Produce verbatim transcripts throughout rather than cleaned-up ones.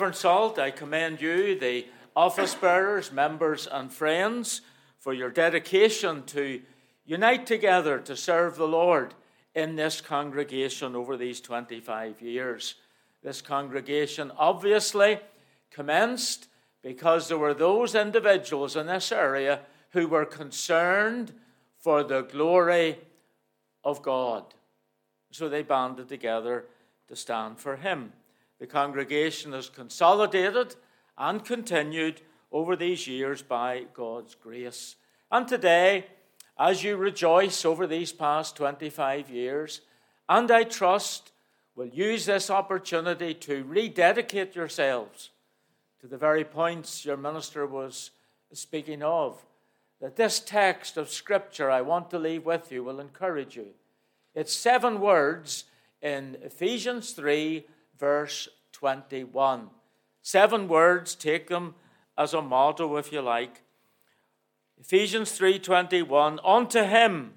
Reverend Salt, I commend you, the office bearers, members and friends, for your dedication to unite together to serve the Lord in this congregation over these twenty-five years. This congregation obviously commenced because there were those individuals in this area who were concerned for the glory of God. So they banded together to stand for Him. The congregation has consolidated and continued over these years by God's grace. And today, as you rejoice over these past twenty-five years, and I trust will use this opportunity to rededicate yourselves to the very points your minister was speaking of, that this text of Scripture I want to leave with you will encourage you. It's seven words in Ephesians three, verse twenty-one. Seven words, take them as a motto if you like. Ephesians three twenty-one, unto Him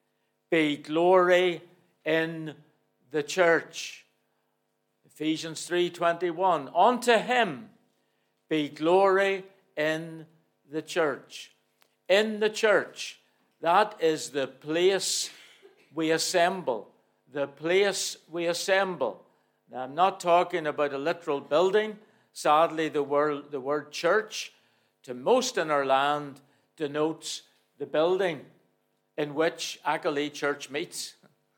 be glory in the church. Ephesians three twenty-one, unto Him be glory in the church. In the church, that is the place we assemble. The place we assemble. Now, I'm not talking about a literal building. Sadly, the word, the word church, to most in our land, denotes the building in which Ackley Church meets.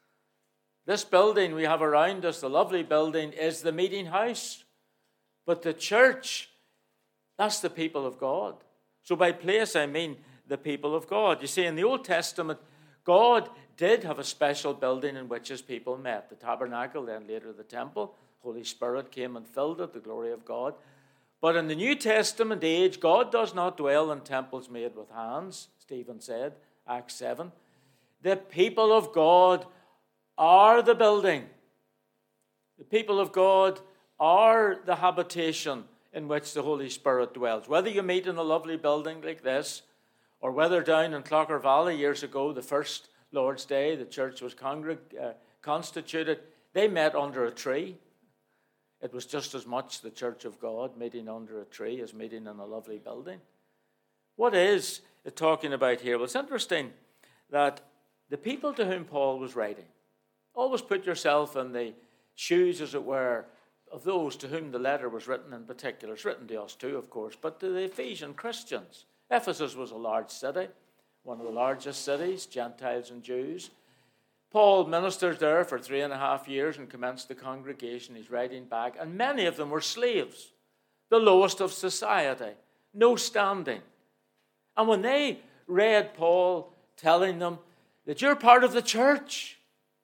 This building we have around us, the lovely building, is the meeting house. But the church, that's the people of God. So by place, I mean the people of God. You see, in the Old Testament, God did have a special building in which His people met. The tabernacle, then later the temple. Holy Spirit came and filled it, the glory of God. But in the New Testament age, God does not dwell in temples made with hands, Stephen said, Acts seven. The people of God are the building. The people of God are the habitation in which the Holy Spirit dwells. Whether you meet in a lovely building like this, or whether down in Clocker Valley years ago, the first Lord's Day, the church was congreg- uh, constituted, they met under a tree. It was just as much the church of God meeting under a tree as meeting in a lovely building. What is it talking about here? Well, it's interesting that the people to whom Paul was writing, always put yourself in the shoes, as it were, of those to whom the letter was written in particular. It's written to us too, of course, but to the Ephesian Christians. Ephesus was a large city, one of the largest cities, Gentiles and Jews. Paul ministered there for three and a half years and commenced the congregation. He's writing back, and many of them were slaves, the lowest of society, no standing. And when they read Paul telling them that you're part of the church,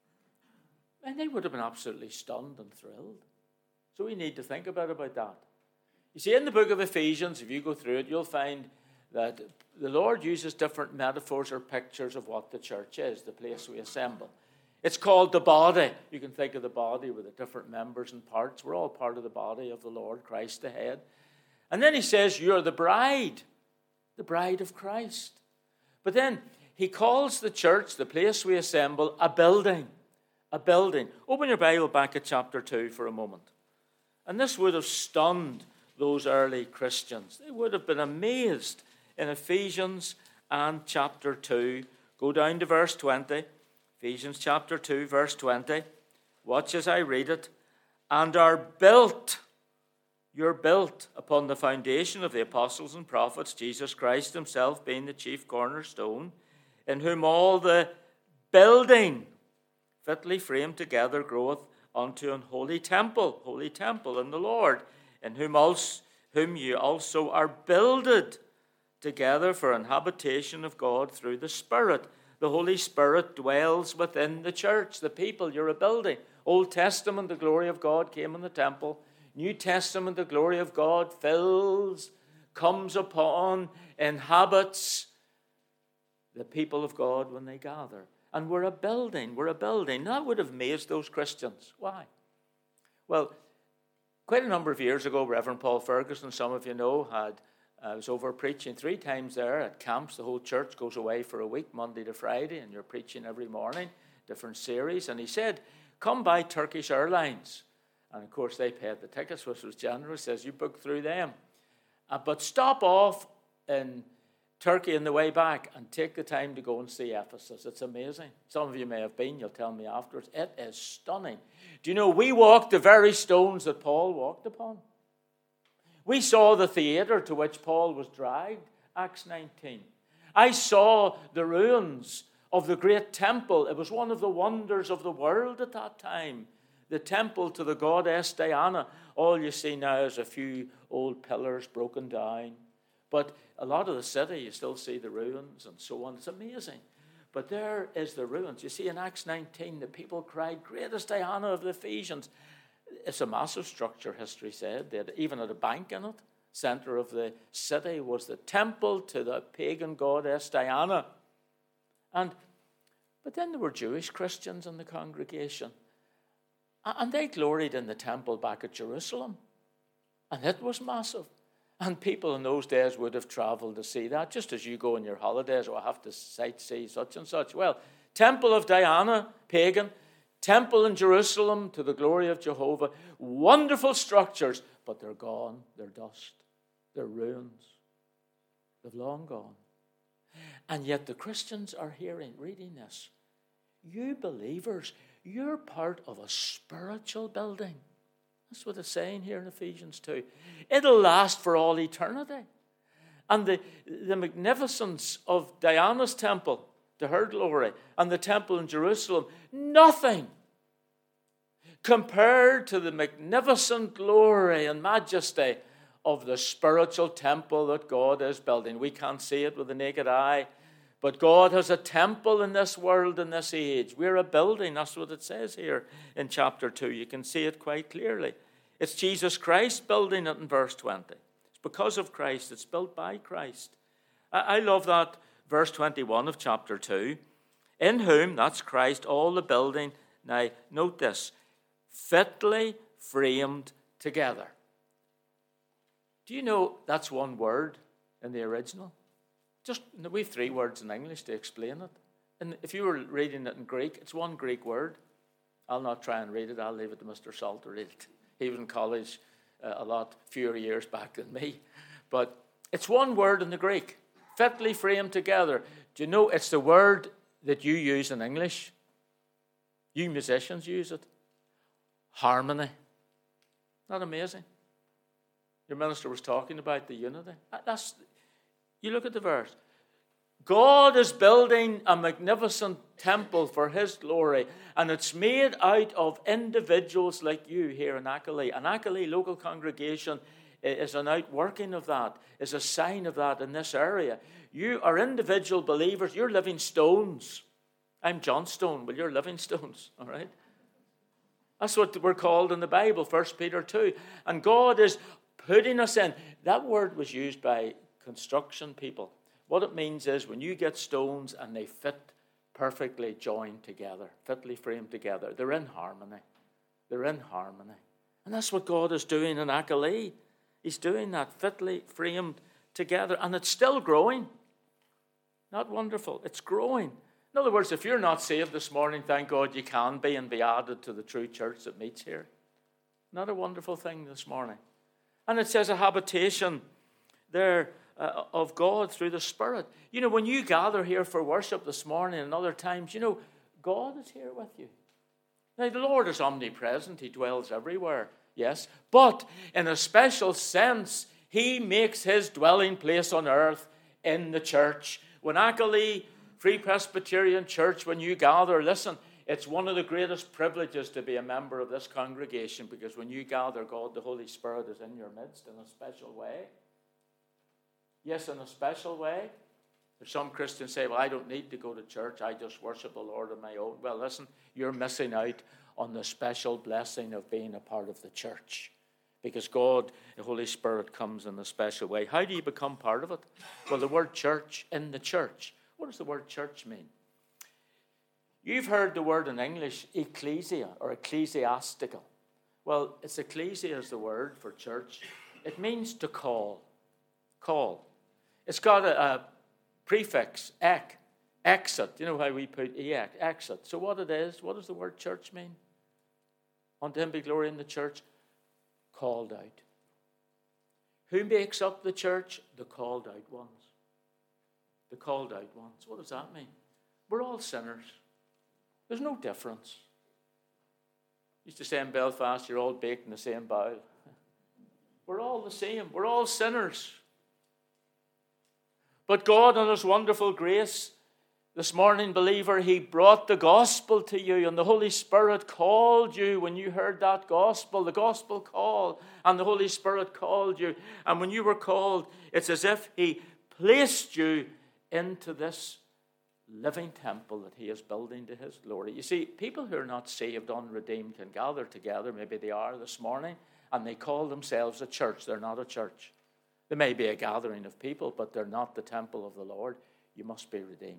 and they would have been absolutely stunned and thrilled. So we need to think about, about that. You see, in the book of Ephesians, if you go through it, you'll find that the Lord uses different metaphors or pictures of what the church is, the place we assemble. It's called the body. You can think of the body with the different members and parts. We're all part of the body of the Lord, Christ the head. And then he says, you're the bride, the bride of Christ. But then he calls the church, the place we assemble, a building, a building. Open your Bible back at chapter two for a moment. And this would have stunned those early Christians. They would have been amazed. In Ephesians and chapter two, go down to verse twenty. Ephesians chapter two, verse twenty. Watch as I read it. And are built, you're built upon the foundation of the apostles and prophets, Jesus Christ Himself being the chief cornerstone, in whom all the building fitly framed together groweth unto an holy temple, holy temple in the Lord, in whom also, whom you also are builded together for an habitation of God through the Spirit. The Holy Spirit dwells within the church, the people. You're a building. Old Testament, the glory of God came in the temple. New Testament, the glory of God fills, comes upon, inhabits the people of God when they gather. And we're a building. We're a building. That would have amazed those Christians. Why? Well, quite a number of years ago, Reverend Paul Ferguson, some of you know, had I was over preaching three times there at camps. The whole church goes away for a week, Monday to Friday, and you're preaching every morning, different series. And he said, come by Turkish Airlines And, of course, they paid the tickets, which was generous. Says, you book through them. Uh, but stop off in Turkey on the way back and take the time to go and see Ephesus. It's amazing. Some of you may have been. You'll tell me afterwards. It is stunning. Do you know, we walked the very stones that Paul walked upon. We saw the theater to which Paul was dragged, Acts nineteen. I saw the ruins of the great temple. It was one of the wonders of the world at that time. The temple to the goddess Diana. All you see now is a few old pillars broken down. But a lot of the city, you still see the ruins and so on. It's amazing. But there is the ruins. You see, in Acts nineteen, the people cried, greatest Diana of the Ephesians. It's a massive structure, history said. They had even had a bank in it. Center of the city was the temple to the pagan goddess Diana. And But then there were Jewish Christians in the congregation. And they gloried in the temple back at Jerusalem. And it was massive. And people in those days would have traveled to see that, just as you go on your holidays, or have to sightsee such and such. Well, Temple of Diana, pagan, temple in Jerusalem to the glory of Jehovah, wonderful structures, but they're gone, they're dust, they're ruins. They've long gone. And yet the Christians are hearing, reading this. You believers, you're part of a spiritual building. That's what it's saying here in Ephesians two. It'll last for all eternity. And the, the magnificence of Diana's temple, to her glory, and the temple in Jerusalem, nothing compared to the magnificent glory and majesty of the spiritual temple that God is building. We can't see it with the naked eye, but God has a temple in this world, in this age. We're a building. That's what it says here in chapter two. You can see it quite clearly. It's Jesus Christ building it in verse twenty. It's because of Christ. It's built by Christ. I love that verse twenty-one of chapter two. In whom, that's Christ, all the building, now note this, fitly framed together. Do you know that's one word in the original? Just, we have three words in English to explain it. And if you were reading it in Greek, it's one Greek word. I'll not try and read it. I'll leave it to Mister Salt to read it. He was in college uh, a lot fewer years back than me. But it's one word in the Greek. Fitly framed together. Do you know it's the word that you use in English? You musicians use it. Harmony. Not amazing? Your minister was talking about the unity. That's, you look at the verse. God is building a magnificent temple for his glory, and it's made out of individuals like you here in Ackley. An Ackley local congregation is an outworking of that, is a sign of that in this area. You are individual believers. You're living stones. I'm John Stone. Well, you're living stones, all right? That's what we're called in the Bible, First Peter two. And God is putting us in. That word was used by construction people. What it means is when you get stones and they fit perfectly joined together, fitly framed together, they're in harmony. They're in harmony. And that's what God is doing in Ackley. He's doing that, fitly framed together. And it's still growing. Not wonderful. It's growing. In other words, if you're not saved this morning, thank God you can be and be added to the true church that meets here. Not a wonderful thing this morning. And it says a habitation there uh, of God through the Spirit. You know, when you gather here for worship this morning and other times, you know, God is here with you. Now, the Lord is omnipresent. He dwells everywhere, yes. But in a special sense, he makes his dwelling place on earth in the church. When Ackley Free Presbyterian Church, when you gather, listen, it's one of the greatest privileges to be a member of this congregation, because when you gather, God, the Holy Spirit is in your midst in a special way. Yes, in a special way. There's some Christians say, well, I don't need to go to church. I just worship the Lord on my own. Well, listen, you're missing out on the special blessing of being a part of the church, because God, the Holy Spirit, comes in a special way. How do you become part of it? Well, the word church, in the church. What does the word church mean? You've heard the word in English, ecclesia or ecclesiastical. Well, it's ecclesia is the word for church. It means to call. Call. It's got a, a prefix, ek, exit. You know how we put eek, exit. So what it is, what does the word church mean? Unto him be glory in the church, called out. Who makes up the church? The called out ones. The called out ones. What does that mean? We're all sinners. There's no difference. Used to say in Belfast, you're all baked in the same bowl. We're all the same. We're all sinners. But God, in his wonderful grace, this morning, believer, he brought the gospel to you, and the Holy Spirit called you when you heard that gospel, the gospel call, and the Holy Spirit called you. And when you were called, it's as if he placed you into this living temple that he is building to his glory. You see, people who are not saved, unredeemed, can gather together, maybe they are this morning, and they call themselves a church. They're not a church. They may be a gathering of people, but they're not the temple of the Lord. You must be redeemed.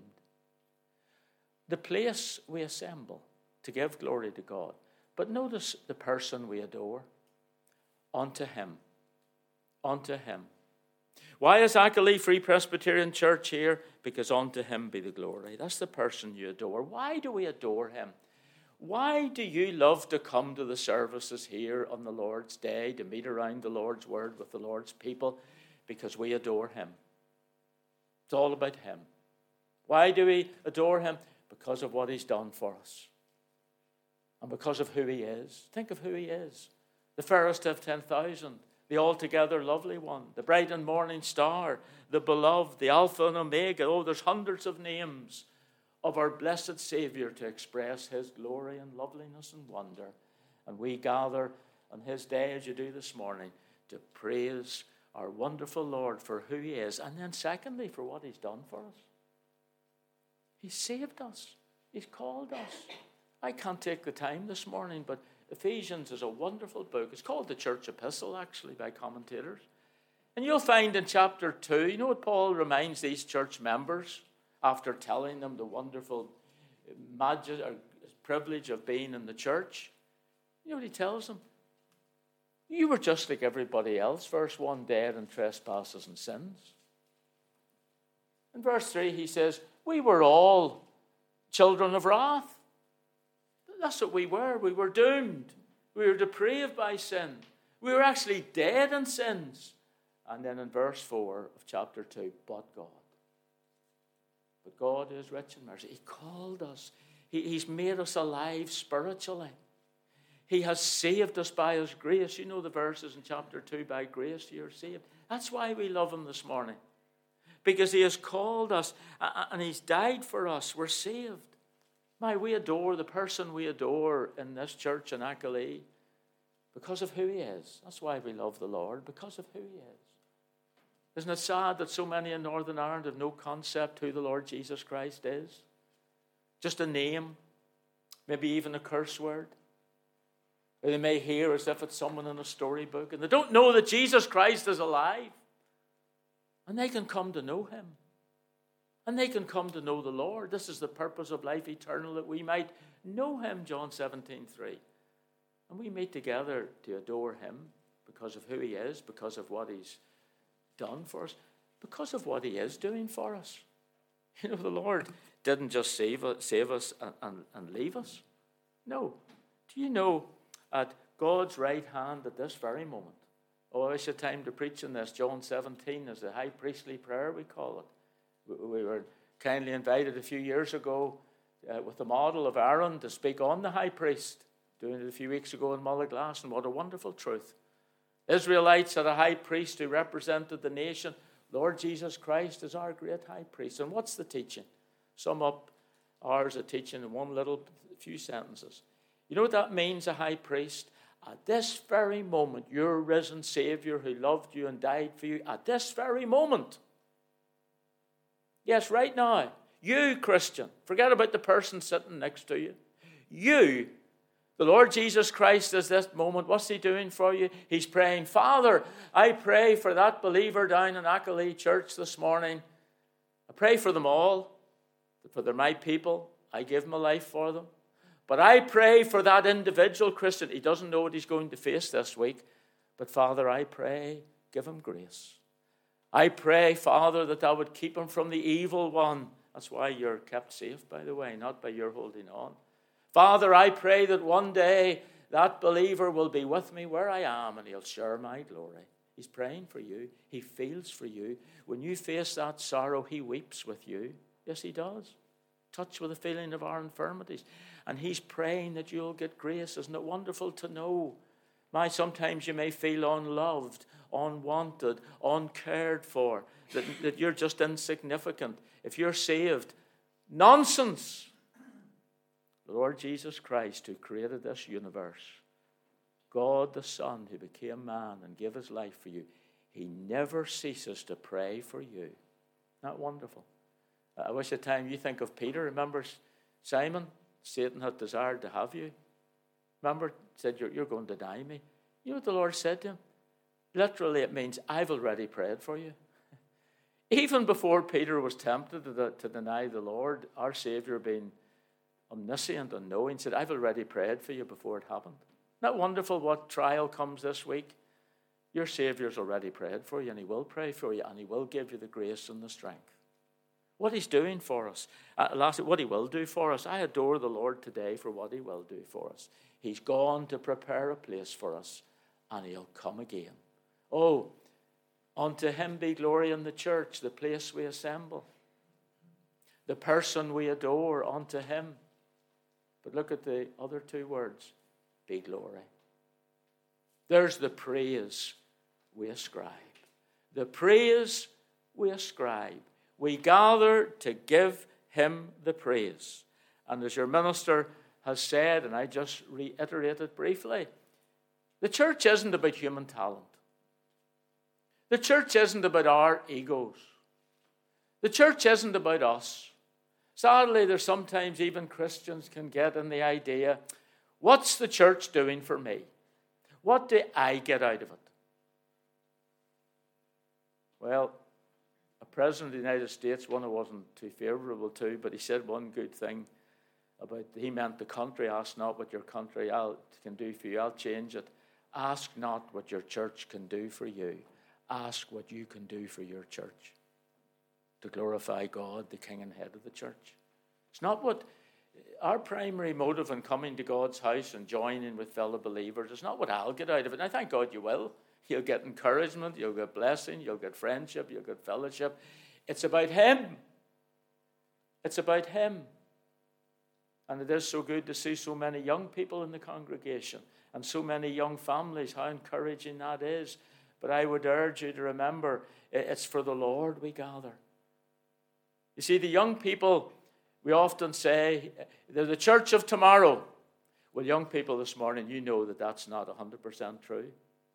The place we assemble to give glory to God. But notice the person we adore. Unto him. Unto him. Why is Ackley Free Presbyterian Church here? Because unto him be the glory. That's the person you adore. Why do we adore him? Why do you love to come to the services here on the Lord's Day, to meet around the Lord's Word with the Lord's people? Because we adore him. It's all about him. Why do we adore him? Because of what he's done for us. And because of who he is. Think of who he is. The fairest of ten thousand. The altogether lovely one. The bright and morning star. The beloved. The Alpha and Omega. Oh, there's hundreds of names of our blessed Savior to express his glory and loveliness and wonder. And we gather on his day, as you do this morning, to praise our wonderful Lord for who he is. And then secondly, for what he's done for us. He saved us. He's called us. I can't take the time this morning, but Ephesians is a wonderful book. It's called the Church Epistle, actually, by commentators. And you'll find in chapter two, you know what Paul reminds these church members after telling them the wonderful magic or privilege of being in the church? You know what he tells them? You were just like everybody else, verse one, dead in trespasses and sins. In verse three, he says, we were all children of wrath. That's what we were. We were doomed. We were depraved by sin. We were actually dead in sins. And then in verse four of chapter two, but God. But God is rich in mercy. He called us. He, he's made us alive spiritually. He has saved us by his grace. You know the verses in chapter two, by grace you're saved. That's why we love him this morning. Because he has called us and he's died for us. We're saved. My, we adore the person we adore in this church in Ackley because of who he is. That's why we love the Lord, because of who he is. Isn't it sad that so many in Northern Ireland have no concept who the Lord Jesus Christ is? Just a name, maybe even a curse word. Or they may hear as if it's someone in a storybook, and they don't know that Jesus Christ is alive. And they can come to know him. And they can come to know the Lord. This is the purpose of life eternal, that we might know him, John seventeen three. And we meet together to adore him because of who he is, because of what he's done for us, because of what he is doing for us. You know, the Lord didn't just save us, save us and, and, and leave us. No. Do you know at God's right hand at this very moment, oh, I wish I had time to preach on this. John seventeen is the high priestly prayer, we call it. We were kindly invited a few years ago uh, with the model of Aaron to speak on the high priest, doing it a few weeks ago in Mullaglass, and what a wonderful truth. Israelites had a high priest who represented the nation. Lord Jesus Christ is our great high priest. And what's the teaching? Sum up ours a teaching in one little few sentences. You know what that means, a high priest? At this very moment, your risen Savior who loved you and died for you, at this very moment, yes, right now, you, Christian, forget about the person sitting next to you. You, the Lord Jesus Christ, is this moment, what's he doing for you? He's praying, Father, I pray for that believer down in Ackley Church this morning. I pray for them all, for they're my people. I give my life for them. But I pray for that individual Christian. He doesn't know what he's going to face this week. But Father, I pray, give him grace. I pray, Father, that thou would keep him from the evil one. That's why you're kept safe, by the way, not by your holding on. Father, I pray that one day that believer will be with me where I am, and he'll share my glory. He's praying for you. He feels for you. When you face that sorrow, he weeps with you. Yes, he does. Touched with the feeling of our infirmities. And he's praying that you'll get grace. Isn't it wonderful to know? My, sometimes you may feel unloved, unwanted, uncared for, that, that you're just insignificant. If you're saved, nonsense. The Lord Jesus Christ, who created this universe, God the Son, who became man and gave his life for you, he never ceases to pray for you. Isn't that wonderful? I wish at time you think of Peter. Remember Simon? Satan had desired to have you. Remember, said, you're, you're going to deny me. You know what the Lord said to him? Literally, it means, I've already prayed for you. Even before Peter was tempted to, to deny the Lord, our Savior, being omniscient and knowing, said, I've already prayed for you before it happened. Isn't that wonderful what trial comes this week? Your Savior's already prayed for you, and he will pray for you, and he will give you the grace and the strength. What he's doing for us, uh, last, what he will do for us, I adore the Lord today for what he will do for us. He's gone to prepare a place for us, and he'll come again. Oh, unto him be glory in the church, the place we assemble, the person we adore, unto him. But look at the other two words, be glory. There's the praise we ascribe. The praise we ascribe. We gather to give him the praise. And as your minister has said, and I just reiterate it briefly, the church isn't about human talent. The church isn't about our egos. The church isn't about us. Sadly, there's sometimes even Christians can get in the idea, what's the church doing for me? What do I get out of it? Well, a president of the United States, one I wasn't too favorable to, but he said one good thing about, he meant the country, ask not what your country can do for you, I'll change it. Ask not what your church can do for you. Ask what you can do for your church to glorify God, the King and Head of the church. It's not what our primary motive in coming to God's house and joining with fellow believers. It's not what I'll get out of it. And I thank God you will. You'll get encouragement, you'll get blessing, you'll get friendship, you'll get fellowship. It's about him. It's about him. And it is so good to see so many young people in the congregation and so many young families, how encouraging that is. But I would urge you to remember, it's for the Lord we gather. You see, the young people, we often say, they're the church of tomorrow. Well, young people this morning, you know that that's not one hundred percent true.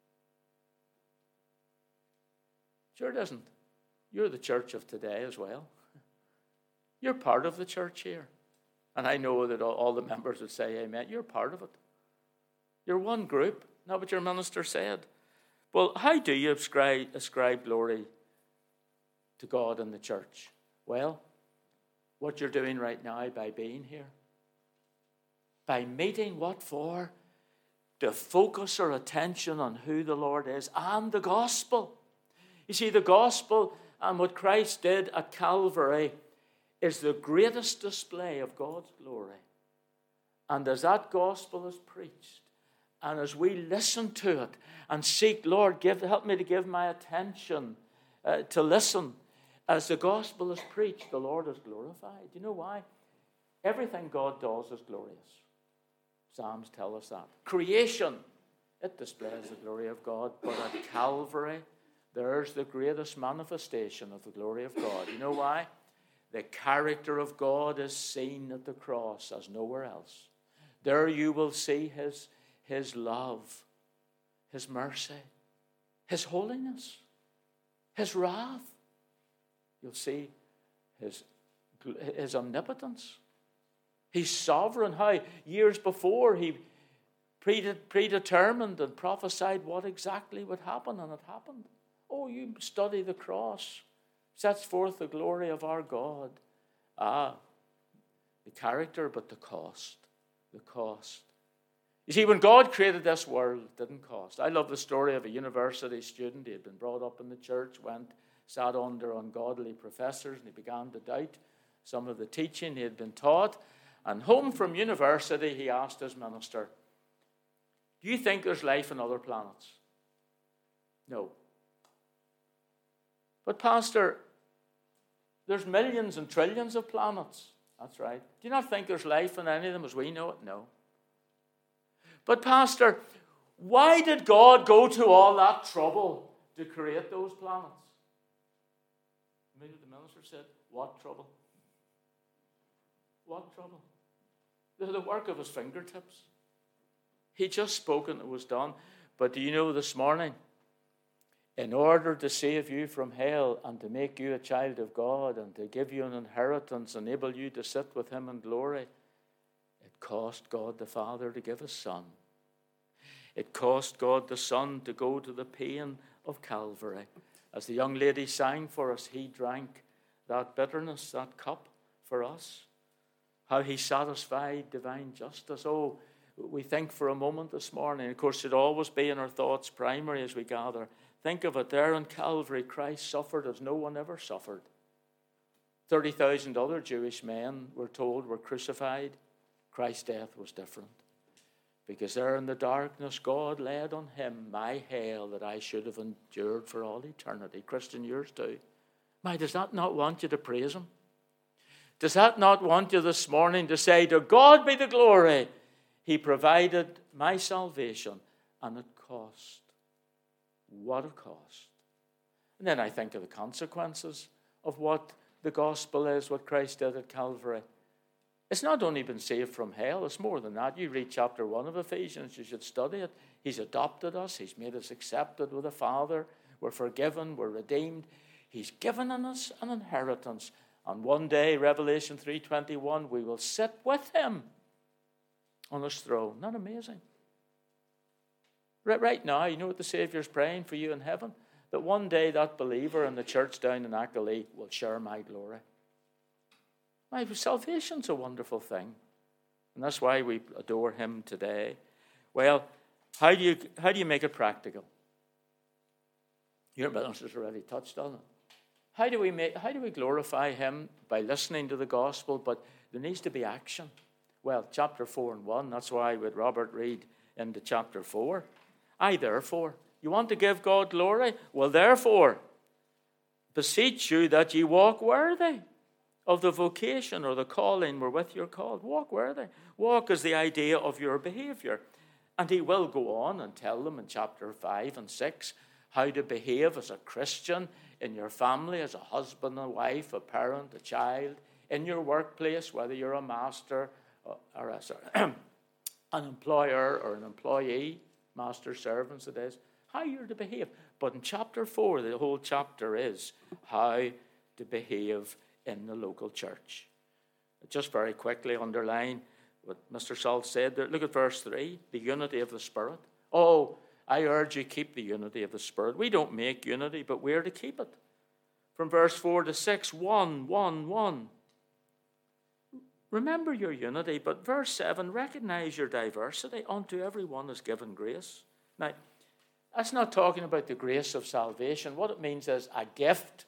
Sure it isn't. You're the church of today as well. You're part of the church here. And I know that all the members would say amen. You're part of it. You're one group. Not what your minister said. Well, how do you ascribe, ascribe glory to God and the church? Well, what you're doing right now by being here. By meeting, what for? To focus our attention on who the Lord is and the gospel. You see, the gospel and what Christ did at Calvary is the greatest display of God's glory. And as that gospel is preached, and as we listen to it and seek, Lord, give, help me to give my attention uh, to listen. As the gospel is preached, the Lord is glorified. You know why? Everything God does is glorious. Psalms tell us that. Creation, it displays the glory of God. But at Calvary, there's the greatest manifestation of the glory of God. You know why? The character of God is seen at the cross as nowhere else. There you will see his, his love, his mercy, his holiness, his wrath. You'll see his, his omnipotence. He's sovereign. How years before he predetermined and prophesied what exactly would happen, and it happened. Oh, you study the cross. Sets forth the glory of our God. Ah, the character, but the cost. The cost. You see, when God created this world, it didn't cost. I love the story of a university student. He had been brought up in the church, went, sat under ungodly professors, and he began to doubt some of the teaching he had been taught. And home from university, he asked his minister, Do you think there's life on other planets? No. But Pastor, there's millions and trillions of planets. That's right. Do you not think there's life on any of them as we know it? No. But Pastor, why did God go to all that trouble to create those planets? Maybe the minister said, what trouble? What trouble? They're the work of his fingertips. He just spoke and it was done. But do you know this morning, in order to save you from hell and to make you a child of God and to give you an inheritance, enable you to sit with him in glory, it cost God the Father to give his Son. It cost God the Son to go to the pain of Calvary. As the young lady sang for us, he drank that bitterness, that cup for us. How he satisfied divine justice. Oh, we think for a moment this morning, of course, it always be in our thoughts primary as we gather. Think of it, there on Calvary, Christ suffered as no one ever suffered. thirty thousand other Jewish men, we're told, were crucified. Christ's death was different. Because there in the darkness, God laid on him my hell that I should have endured for all eternity. Christian, yours too. My, does that not want you to praise him? Does that not want you this morning to say, to God be the glory? He provided my salvation, and it cost. What a cost. And then I think of the consequences of what the gospel is, what Christ did at Calvary. It's not only been saved from hell, it's more than that. You read chapter one of Ephesians, you should study it. He's adopted us, he's made us accepted with the Father, we're forgiven, we're redeemed. He's given us an inheritance. And one day, Revelation three twenty-one, we will sit with him on his throne. Isn't that amazing? Right, right now, you know what the Saviour's praying for you in heaven? That one day that believer in the church down in Ackley will share my glory. My salvation's a wonderful thing. And that's why we adore him today. Well, how do you how do you make it practical? Your minister's already touched on it. How do we make how do we glorify him? By listening to the gospel, but there needs to be action. Well, chapter four and one, that's why with Robert read into chapter four. I therefore, you want to give God glory? Well, therefore, beseech you that ye walk worthy of the vocation or the calling wherewith you're called. Walk worthy. Walk is the idea of your behavior. And he will go on and tell them in chapter five and six how to behave as a Christian in your family, as a husband and wife, a parent, a child, in your workplace, whether you're a master or, or a, sorry, an employer or an employee, master servants it is, how you're to behave. But in chapter four, the whole chapter is how to behave in the local church. Just very quickly underline what Mister Salt said there. Look at verse three, the unity of the Spirit. Oh, I urge you keep the unity of the Spirit. We don't make unity, but we're to keep it. From verse four to six, one, one, one. Remember your unity, but verse seven, recognize your diversity. Unto everyone is given grace. Now, that's not talking about the grace of salvation. What it means is a gift.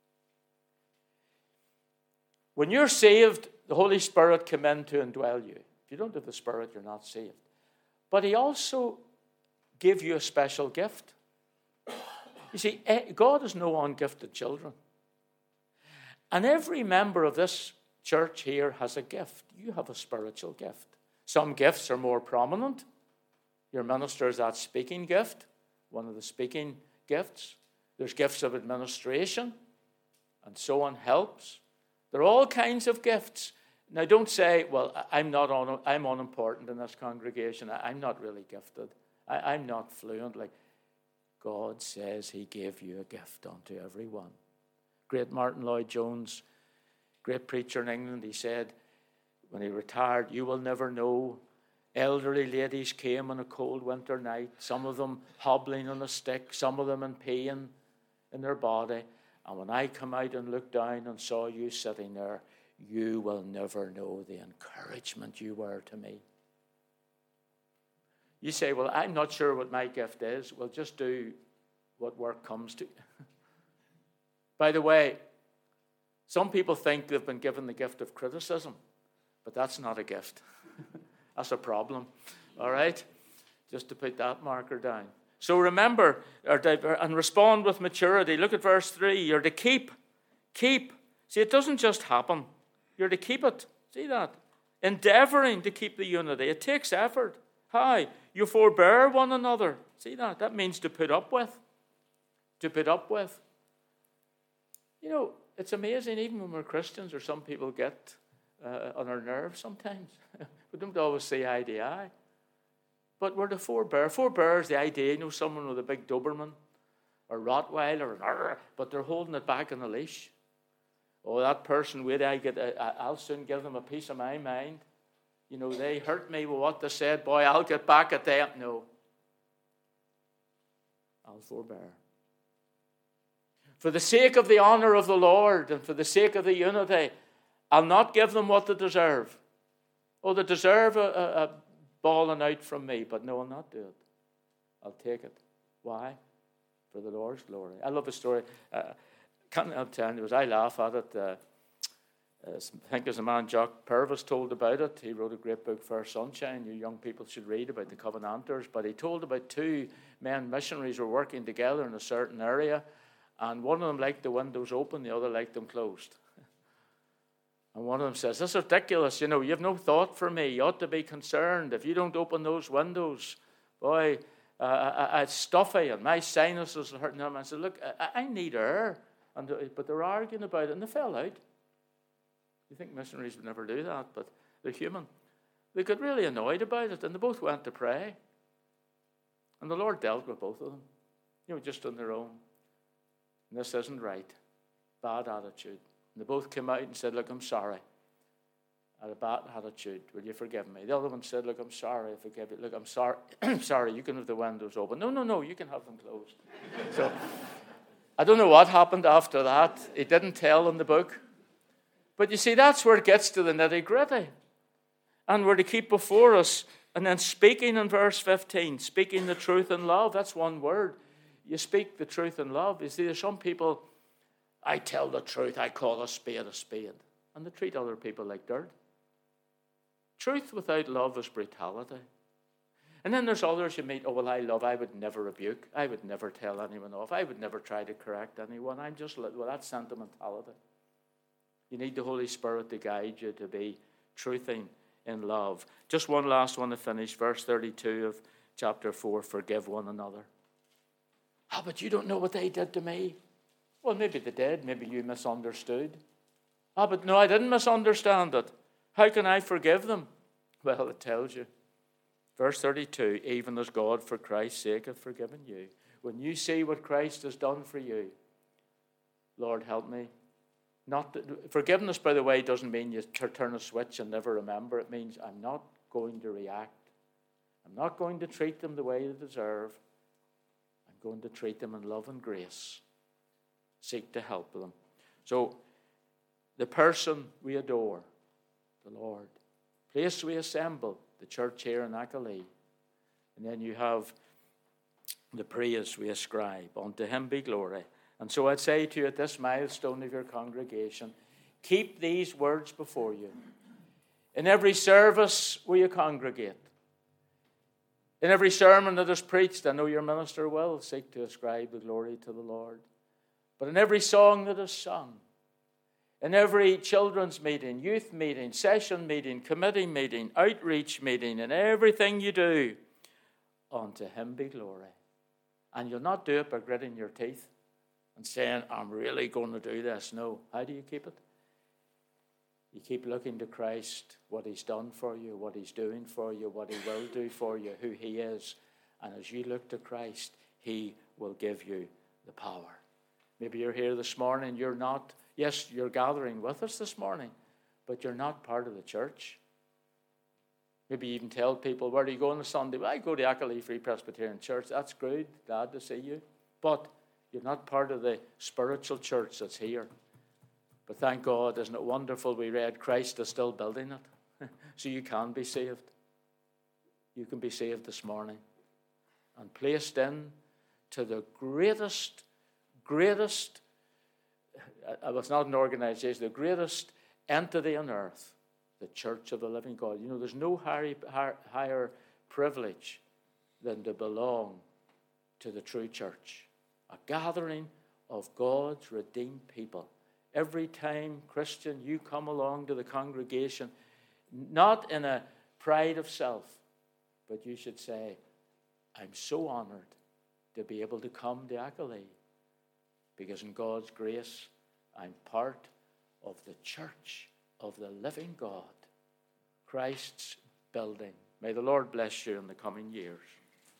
When you're saved, the Holy Spirit come in to indwell you. If you don't have the Spirit, you're not saved. But he also gave you a special gift. You see, God has no ungifted children. And every member of this church here has a gift. You have a spiritual gift. Some gifts are more prominent. Your minister is that speaking gift, one of the speaking gifts. There's gifts of administration, and so on helps. There are all kinds of gifts. Now, don't say, well, I'm not on, I'm unimportant in this congregation. I'm not really gifted. I, I'm not fluent. Like, God says he gave you a gift unto everyone. Great Martin Lloyd-Jones, great preacher in England, he said, when he retired, you will never know. Elderly ladies came on a cold winter night, some of them hobbling on a stick, some of them in pain in their body. And when I come out and looked down and saw you sitting there, you will never know the encouragement you were to me. You say, well, I'm not sure what my gift is. Well, just do what work comes to. By the way, some people think they've been given the gift of criticism, but that's not a gift. That's a problem, all right? Just to put that marker down. So remember, or, and respond with maturity. Look at verse three. You're to keep. Keep. See, it doesn't just happen. You're to keep it. See that? Endeavoring to keep the unity. It takes effort. How? You forbear one another. See that? That means to put up with. To put up with. You know, it's amazing, even when we're Christians, or some people get uh, on our nerves sometimes. We don't always see eye to eye. But we're to forbear. Forbear is the idea, you know, someone with a big Doberman or Rottweiler, or, but they're holding it back on a leash. Oh, that person, wait, I get, a, I'll soon give them a piece of my mind. You know, they hurt me with what they said. Boy, I'll get back at them. No. I'll forbear. For the sake of the honor of the Lord and for the sake of the unity, I'll not give them what they deserve. Oh, they deserve a, a, a bawling out from me, but no, I'll not do it. I'll take it. Why? For the Lord's glory. I love a story. Uh, can't help telling you, as I laugh at it, uh, I think there's a man, Jock Purvis, told about it. He wrote a great book, Fair Sunshine. You young people should read about the Covenanters. But he told about two men missionaries were working together in a certain area, and one of them liked the windows open, the other liked them closed. And one of them says, "This is ridiculous. You know, you have no thought for me. You ought to be concerned. If you don't open those windows, boy, uh, I, I, it's stuffy, and my sinuses are hurting." And I said, "Look, I, I need air." And, but they're arguing about it, and they fell out. You think missionaries would never do that, but they're human. They got really annoyed about it, and they both went to pray. And the Lord dealt with both of them, you know, just on their own. And this isn't right. Bad attitude. And they both came out and said, "Look, I'm sorry. I had a bad attitude. Will you forgive me?" The other one said, "Look, I'm sorry. I forgive you. Look, I'm sorry. sorry, you can have the windows open." "No, no, no, you can have them closed." So I don't know what happened after that. It didn't tell in the book. But you see, that's where it gets to the nitty-gritty. And we're to keep before us. And then speaking in verse fifteen, speaking the truth in love, that's one word. You speak the truth in love. You see, there's some people, I tell the truth, I call a spade a spade. And they treat other people like dirt. Truth without love is brutality. And then there's others you meet, "Oh, well, I love, I would never rebuke. I would never tell anyone off. I would never try to correct anyone. I'm just, well, that's sentimentality." You need the Holy Spirit to guide you to be truthing in love. Just one last one to finish. Verse thirty-two of chapter four, forgive one another. "Ah, but you don't know what they did to me." Well, maybe they did. Maybe you misunderstood. "Ah, but no, I didn't misunderstand it. How can I forgive them?" Well, it tells you. Verse thirty-two, even as God for Christ's sake hath forgiven you. When you see what Christ has done for you, Lord, help me. Not to, forgiveness, by the way, doesn't mean you turn a switch and never remember. It means I'm not going to react. I'm not going to treat them the way they deserve. I'm going to treat them in love and grace. Seek to help them. So, the person we adore, the Lord. Place we assemble, the church here in Achalee. And then you have the praise we ascribe. Unto him be glory. And so I'd say to you at this milestone of your congregation, keep these words before you. In every service where you congregate, in every sermon that is preached, I know your minister will seek to ascribe the glory to the Lord. But in every song that is sung, in every children's meeting, youth meeting, session meeting, committee meeting, outreach meeting, in everything you do, unto him be glory. And you'll not do it by gritting your teeth and saying, "I'm really going to do this." No. How do you keep it? You keep looking to Christ, what he's done for you, what he's doing for you, what he will do for you, who he is. And as you look to Christ, he will give you the power. Maybe you're here this morning, you're not, yes, you're gathering with us this morning, but you're not part of the church. Maybe you even tell people, "Where do you go on a Sunday?" "Well, I go to Achalee Free Presbyterian Church." That's good, glad to see you. But you're not part of the spiritual church that's here. But thank God, isn't it wonderful? We read Christ is still building it. So you can be saved. You can be saved this morning. And placed in to the greatest, greatest, it was not an organization, the greatest entity on earth, the Church of the Living God. You know, there's no higher, higher privilege than to belong to the true church, a gathering of God's redeemed people. Every time, Christian, you come along to the congregation, not in a pride of self, but you should say, I'm so honored to be able to come to Accolade, because in God's grace, I'm part of the church of the living God, Christ's building. May the Lord bless you in the coming years.